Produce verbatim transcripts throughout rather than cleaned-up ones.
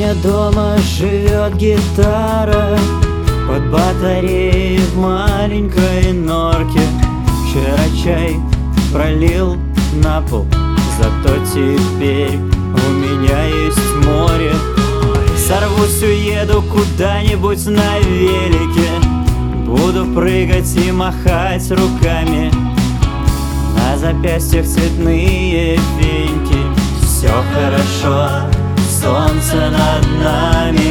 меня дома живет гитара под батареей в маленькой норке. Вчера чай пролил на пол, зато теперь у меня есть море. Сорвусь, уеду куда-нибудь на велике, буду прыгать и махать руками, на запястьях цветные феньки. Все хорошо, солнце над нами.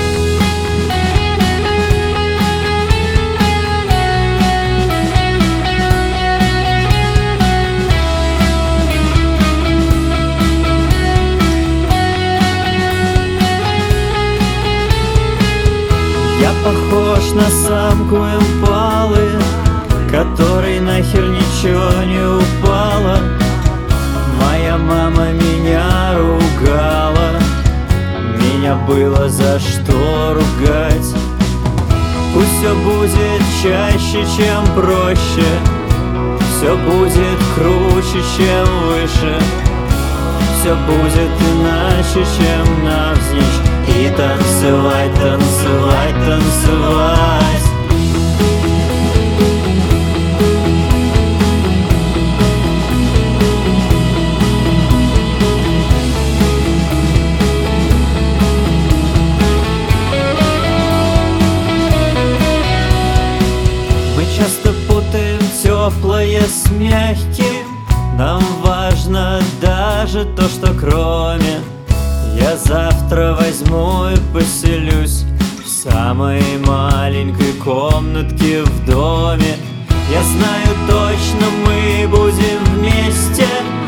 Я похож на самку импалы, которой нахер ничего не упало. Моя мама меня ругала, меня было за что ругать. Пусть все будет чаще, чем проще, все будет круче, чем выше, все будет иначе, чем навзничь. И танцевать, танцевать, танцевать. Мы часто путаем теплое с мягким. Нам важно даже то, что кроме. Я завтра возьму и поселюсь в самой маленькой комнатке в доме. Я знаю точно, мы будем вместе